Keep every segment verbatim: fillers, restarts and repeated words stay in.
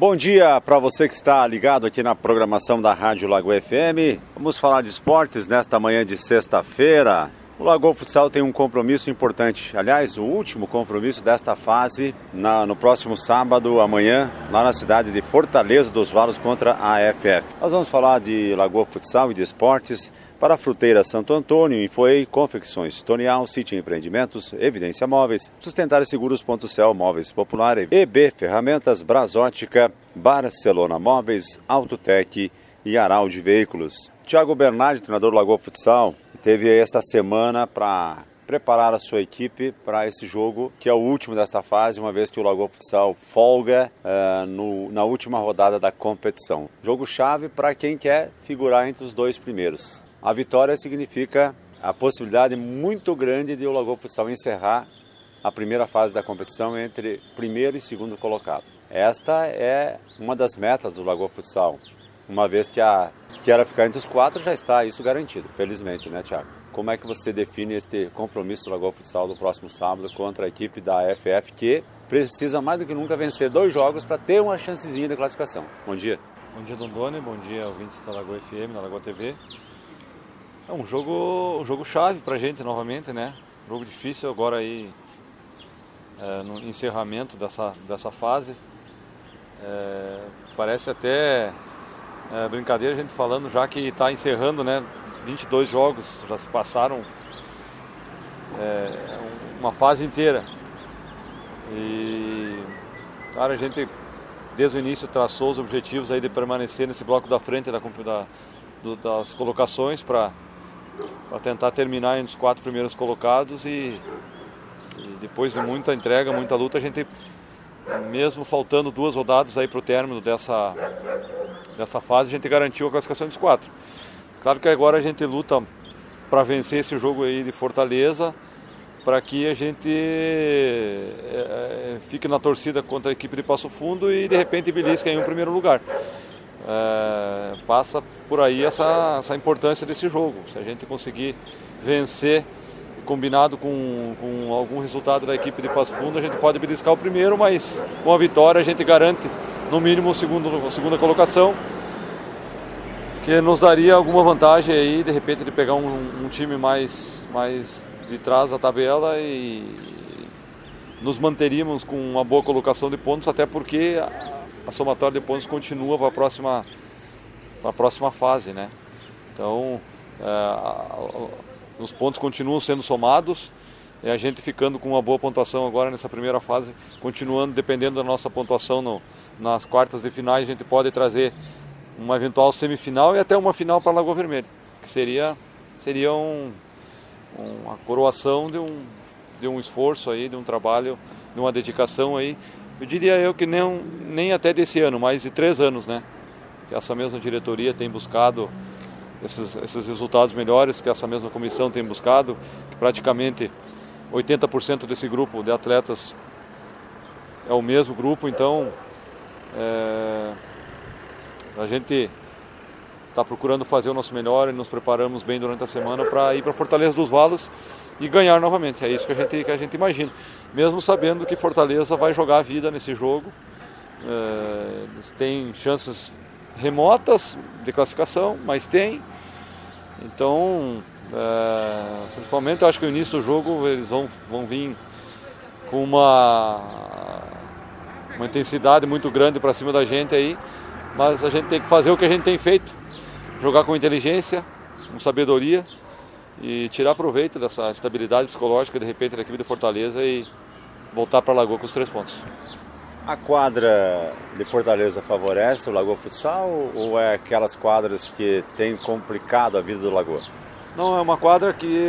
Bom dia para você que está ligado aqui na programação da Rádio Lagoa F M. Vamos falar de esportes nesta manhã de sexta-feira. O Lagoa Futsal tem um compromisso importante. Aliás, o último compromisso desta fase na, no próximo sábado, amanhã, lá na cidade de Fortaleza dos Valos contra a A F F. Nós vamos falar de Lagoa Futsal e de esportes para a Fruteira Santo Antônio, Infoei, Confecções Tonial, City Empreendimentos, Evidência Móveis, Sustentar e Seguros Ponto Céu, Móveis Popular, E B Ferramentas, Brasótica, Barcelona Móveis, Autotec e Araldi Veículos. Thiago Bernardi, treinador do Lagoa Futsal, teve esta semana para preparar a sua equipe para esse jogo, que é o último desta fase, uma vez que o Lagoa Futsal folga uh, no, na última rodada da competição. Jogo-chave para quem quer figurar entre os dois primeiros. A vitória significa a possibilidade muito grande de o Lagoa Futsal encerrar a primeira fase da competição entre primeiro e segundo colocado. Esta é uma das metas do Lagoa Futsal. Uma vez que, a, que era ficar entre os quatro, já está isso garantido, felizmente, né, Thiago? Como é que você define este compromisso do Lagoa Futsal do próximo sábado contra a equipe da A F F, que precisa mais do que nunca vencer dois jogos para ter uma chancezinha de classificação? Bom dia. Bom dia, Dondoni. Bom dia, ouvintes da Lagoa F M, da Lagoa T V. É um jogo, um jogo chave para a gente novamente, né? Um jogo difícil agora aí, é, no encerramento dessa, dessa fase. É, parece até... É, brincadeira a gente falando já que está encerrando, né, vinte e dois jogos, já se passaram é, uma fase inteira. E claro, a gente desde o início traçou os objetivos aí de permanecer nesse bloco da frente da, da, do, das colocações para tentar terminar entre os quatro primeiros colocados e, e depois de muita entrega, muita luta, a gente, mesmo faltando duas rodadas aí para o término dessa Nessa fase a gente garantiu a classificação dos quatro. Claro que agora a gente luta para vencer esse jogo aí de Fortaleza, para que a gente é, fique na torcida contra a equipe de Passo Fundo e de repente belisque em um primeiro lugar. É, passa por aí essa, essa importância desse jogo. Se a gente conseguir vencer, combinado com, com algum resultado da equipe de Passo Fundo, a gente pode beliscar o primeiro, mas com a vitória a gente garante no mínimo a segunda colocação, que nos daria alguma vantagem aí, de repente, de pegar um, um time mais, mais de trás da tabela e nos manteríamos com uma boa colocação de pontos, até porque a, a somatória de pontos continua para a próxima, para a próxima fase, né? Então, é, a, a, os pontos continuam sendo somados, e a gente ficando com uma boa pontuação agora nessa primeira fase, continuando, dependendo da nossa pontuação no, nas quartas de finais, a gente pode trazer uma eventual semifinal e até uma final para a Lagoa Vermelha, que seria, seria um, um, uma coroação de um, de um esforço aí, de um trabalho, de uma dedicação aí. Eu diria eu que nem, nem até desse ano, mas de três anos, né? Que essa mesma diretoria tem buscado esses, esses resultados melhores, que essa mesma comissão tem buscado, que praticamente oitenta por cento desse grupo de atletas é o mesmo grupo, então é, a gente está procurando fazer o nosso melhor e nos preparamos bem durante a semana para ir para Fortaleza dos Valos e ganhar novamente. É isso que a gente, que a gente imagina, mesmo sabendo que Fortaleza vai jogar a vida nesse jogo. É, tem chances remotas de classificação, mas tem. Então, é, principalmente eu acho que no início do jogo eles vão, vão vir com uma, uma intensidade muito grande para cima da gente aí, mas a gente tem que fazer o que a gente tem feito, jogar com inteligência, com sabedoria e tirar proveito dessa estabilidade psicológica de repente da equipe de Fortaleza e voltar para a Lagoa com os três pontos. A quadra de Fortaleza favorece o Lagoa Futsal ou é aquelas quadras que tem complicado a vida do Lagoa? Não, é uma quadra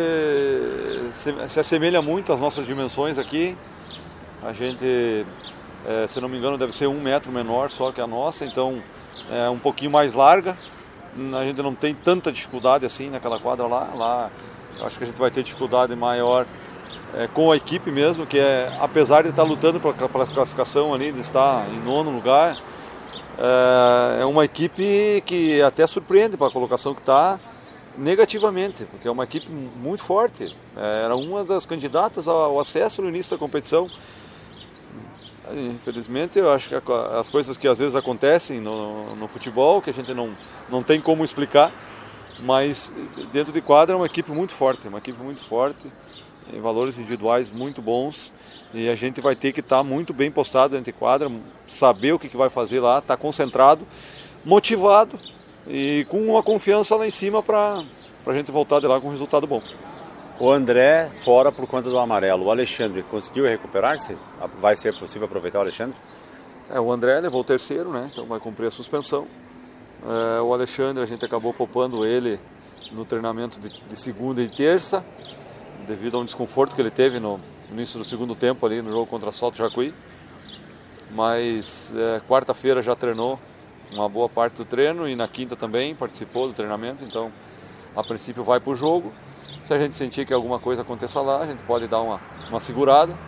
que se, se assemelha muito às nossas dimensões aqui. A gente, é, se não me engano, deve ser um metro menor só que a nossa, então é um pouquinho mais larga. A gente não tem tanta dificuldade assim naquela quadra lá. Lá eu acho que a gente vai ter dificuldade maior é, com a equipe mesmo, que é, apesar de estar lutando pela classificação ali, de estar em nono lugar, é, é uma equipe que até surpreende para a colocação que está, negativamente, porque é uma equipe muito forte. Era uma das candidatas ao acesso no início da competição. Infelizmente, eu acho que as coisas que às vezes acontecem no, no futebol, que a gente não, não tem como explicar, mas dentro de quadra é uma equipe muito forte, uma equipe muito forte, em valores individuais muito bons, e a gente vai ter que estar muito bem postado dentro de quadra, saber o que, que vai fazer lá, estar concentrado, motivado e com uma confiança lá em cima para a gente voltar de lá com um resultado bom. O André fora por conta do amarelo. O Alexandre conseguiu recuperar-se? Vai ser possível aproveitar o Alexandre? É, o André levou o terceiro, né? Então vai cumprir a suspensão. É, o Alexandre, a gente acabou poupando ele no treinamento de, de segunda e terça, devido a um desconforto que ele teve no início do segundo tempo ali no jogo contra Salto Jacuí. Mas é, quarta-feira já treinou uma boa parte do treino e na quinta também participou do treinamento. Então, a princípio vai para o jogo. Se a gente sentir que alguma coisa aconteça lá, a gente pode dar uma, uma segurada,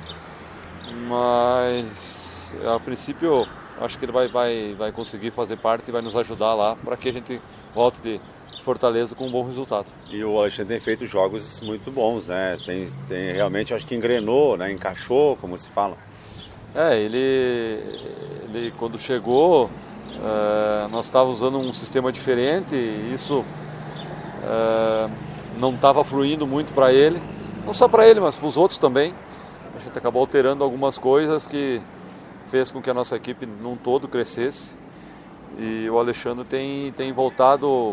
mas a princípio acho que ele vai, vai, vai conseguir fazer parte e vai nos ajudar lá para que a gente volte de Fortaleza com um bom resultado. E o Alexandre tem feito jogos muito bons, né? Tem, tem realmente, acho que engrenou, né? Encaixou, como se fala. É, ele, ele quando chegou, é, nós estávamos usando um sistema diferente e isso... É, não estava fluindo muito para ele, não só para ele, mas para os outros também. A gente acabou alterando algumas coisas que fez com que a nossa equipe num todo crescesse. E o Alexandre tem, tem voltado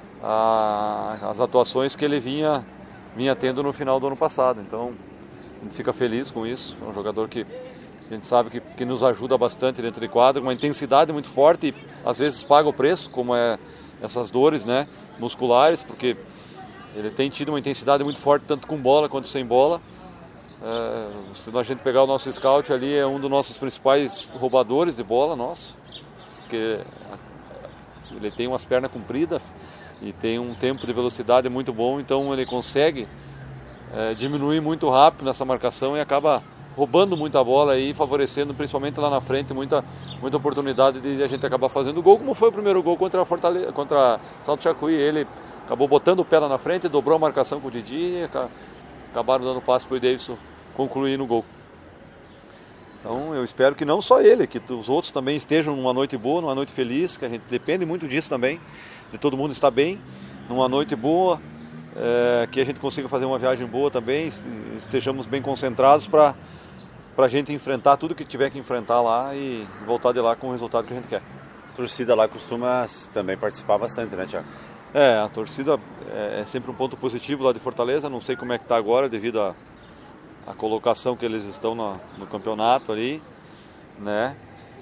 às atuações que ele vinha, vinha tendo no final do ano passado. Então, a gente fica feliz com isso. É um jogador que a gente sabe que, que nos ajuda bastante dentro de quadro, com uma intensidade muito forte e às vezes paga o preço, como é essas dores, né, musculares, porque ele tem tido uma intensidade muito forte, tanto com bola quanto sem bola. É, se a gente pegar o nosso scout ali, é um dos nossos principais roubadores de bola, nosso. Porque ele tem umas pernas compridas e tem um tempo de velocidade muito bom, então ele consegue é, diminuir muito rápido nessa marcação e acaba roubando muita bola e favorecendo, principalmente lá na frente, muita, muita oportunidade de a gente acabar fazendo gol, como foi o primeiro gol contra a Fortaleza, contra Salto Jacuí. Ele acabou botando o pé lá na frente, dobrou a marcação com o Didi e acabaram dando passe para o Davidson concluir no gol. Então eu espero que não só ele, que os outros também estejam numa noite boa, numa noite feliz, que a gente depende muito disso também, de todo mundo estar bem, numa noite boa, é, que a gente consiga fazer uma viagem boa também, estejamos bem concentrados para a gente enfrentar tudo que tiver que enfrentar lá e voltar de lá com o resultado que a gente quer. A torcida lá costuma também participar bastante, né, Thiago? É, a torcida é sempre um ponto positivo lá de Fortaleza, não sei como é que está agora devido à a, a colocação que eles estão no, no campeonato ali, né?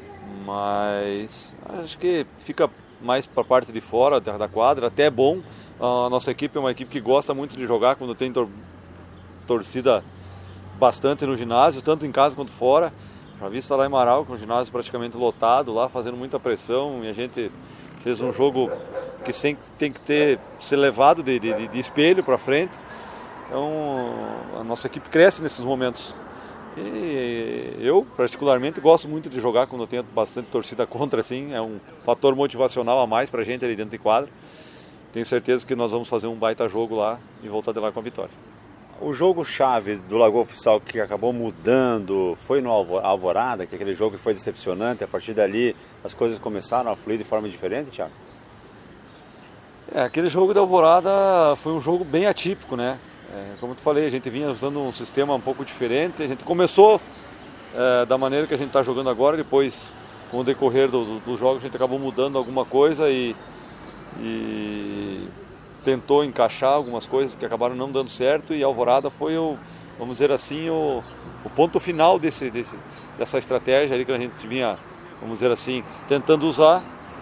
Mas acho que fica mais para a parte de fora da, da quadra, até é bom. A nossa equipe é uma equipe que gosta muito de jogar quando tem tor torcida bastante no ginásio, tanto em casa quanto fora. Já vi isso lá em Marau, com o ginásio praticamente lotado lá, fazendo muita pressão, e a gente fez um jogo que sempre tem que ter, ser levado de, de, de espelho para frente. Então a nossa equipe cresce nesses momentos. E eu particularmente gosto muito de jogar quando eu tenho bastante torcida contra, assim, é um fator motivacional a mais para a gente ali dentro de quadra. Tenho certeza que nós vamos fazer um baita jogo lá e voltar de lá com a vitória. O jogo-chave do Lagoa Futsal que acabou mudando foi no Alvorada, que é aquele jogo que foi decepcionante. A partir dali as coisas começaram a fluir de forma diferente, Thiago? É, aquele jogo da Alvorada foi um jogo bem atípico, né? É, como eu te falei, a gente vinha usando um sistema um pouco diferente. A gente começou é, da maneira que a gente está jogando agora, depois, com o decorrer do, do, do jogo, a gente acabou mudando alguma coisa e, e tentou encaixar algumas coisas que acabaram não dando certo, e a Alvorada foi o, vamos dizer assim, o, o ponto final desse, desse, dessa estratégia ali que a gente vinha, vamos dizer assim, tentando usar.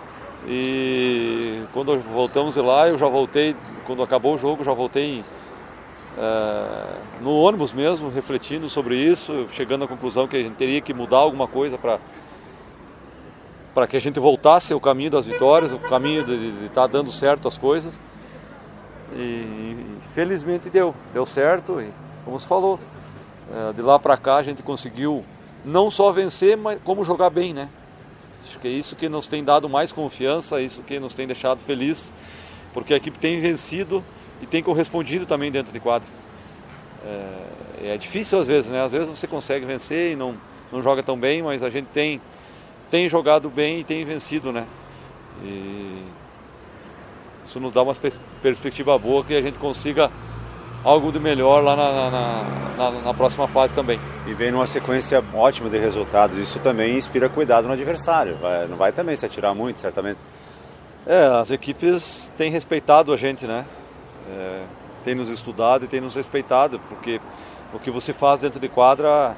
E quando voltamos de lá, eu já voltei, quando acabou o jogo, já voltei é, no ônibus mesmo, refletindo sobre isso, chegando à conclusão que a gente teria que mudar alguma coisa para para que a gente voltasse ao caminho das vitórias, o caminho de estar dando certo as coisas. E felizmente deu, deu certo, e como você falou, é, de lá para cá a gente conseguiu não só vencer, mas como jogar bem, né? Acho que é isso que nos tem dado mais confiança, isso que nos tem deixado feliz, porque a equipe tem vencido e tem correspondido também dentro de quadra. É, é difícil às vezes, né? Às vezes você consegue vencer e não, não joga tão bem, mas a gente tem, tem jogado bem e tem vencido, né? E isso nos dá uma perspectiva boa que a gente consiga algo de melhor lá na, na, na, na próxima fase também. E vem numa sequência ótima de resultados, isso também inspira cuidado no adversário, vai, não vai também se atirar muito, certamente. É, as equipes têm respeitado a gente, né? É, tem nos estudado e tem nos respeitado, porque o que você faz dentro de quadra,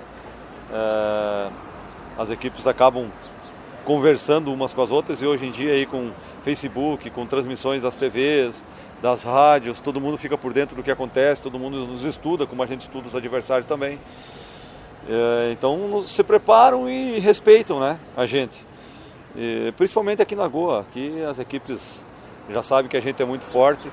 é, as equipes acabam conversando umas com as outras, e hoje em dia aí com Facebook, com transmissões das T Vs, das rádios, todo mundo fica por dentro do que acontece, todo mundo nos estuda, como a gente estuda os adversários também. É, então se preparam e respeitam, né, a gente. E, principalmente aqui na Goa, aqui as equipes já sabem que a gente é muito forte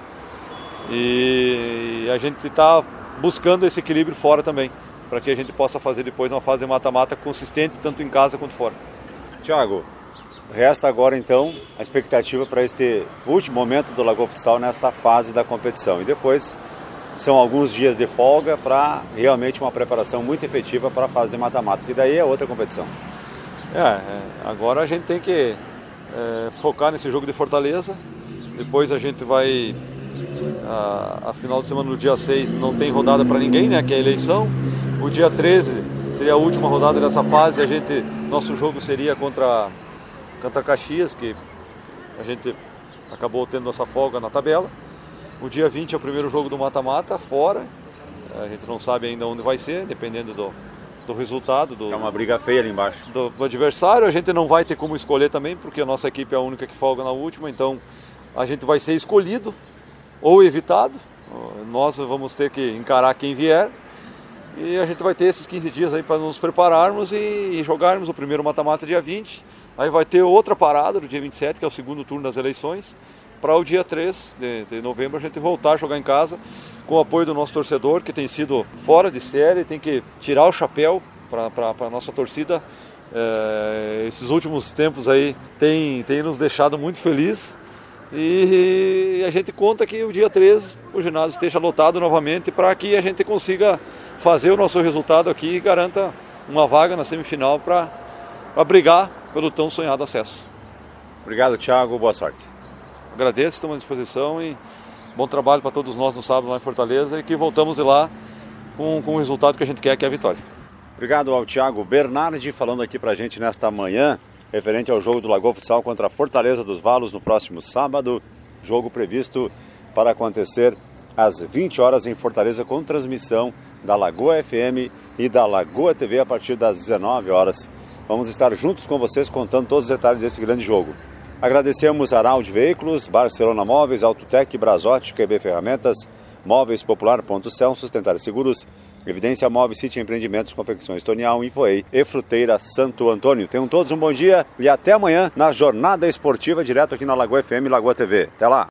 e a gente está buscando esse equilíbrio fora também, para que a gente possa fazer depois uma fase de mata-mata consistente, tanto em casa quanto fora. Tiago, resta agora então a expectativa para este último momento do Lagoa Futsal nesta fase da competição. E depois são alguns dias de folga para realmente uma preparação muito efetiva para a fase de mata-mata, que daí é outra competição. É, agora a gente tem que é, focar nesse jogo de Fortaleza. Depois a gente vai, a, a final de semana no dia seis não tem rodada para ninguém, né, que é a eleição. O dia treze seria a última rodada dessa fase, a gente, nosso jogo seria contra, contra Caxias, que a gente acabou tendo essa folga na tabela. O dia vinte é o primeiro jogo do mata-mata, fora. A gente não sabe ainda onde vai ser, dependendo do, do resultado. Do, é uma briga feia ali embaixo. Do, do adversário, a gente não vai ter como escolher também, porque a nossa equipe é a única que folga na última, então a gente vai ser escolhido ou evitado. Nós vamos ter que encarar quem vier. E a gente vai ter esses quinze dias aí para nos prepararmos e, e jogarmos o primeiro mata-mata dia vinte. Aí vai ter outra parada no dia vinte e sete, que é o segundo turno das eleições, para o dia três de, de novembro a gente voltar a jogar em casa, com o apoio do nosso torcedor, que tem sido fora de série, tem que tirar o chapéu para a nossa torcida. É, esses últimos tempos aí tem, tem nos deixado muito felizes. E a gente conta que o dia três o ginásio esteja lotado novamente para que a gente consiga fazer o nosso resultado aqui e garanta uma vaga na semifinal para brigar pelo tão sonhado acesso. Obrigado, Thiago. Boa sorte. Agradeço, estamos à disposição e bom trabalho para todos nós no sábado lá em Fortaleza e que voltamos de lá com, com o resultado que a gente quer, que é a vitória. Obrigado ao Thiago Bernardi falando aqui para a gente nesta manhã, referente ao jogo do Lagoa Futsal contra a Fortaleza dos Valos no próximo sábado. Jogo previsto para acontecer às vinte horas em Fortaleza, com transmissão da Lagoa F M e da Lagoa T V a partir das dezenove horas. Vamos estar juntos com vocês contando todos os detalhes desse grande jogo. Agradecemos a Araldi Veículos, Barcelona Móveis, Autotec, Brasotti, Q B Ferramentas, Móveis Popular, Ponto Céu, Sustentar Seguros, Evidência Móveis, City Empreendimentos, Confecções Tonial, Infoei e Fruteira Santo Antônio. Tenham todos um bom dia e até amanhã na Jornada Esportiva, direto aqui na Lagoa F M e Lagoa T V. Até lá!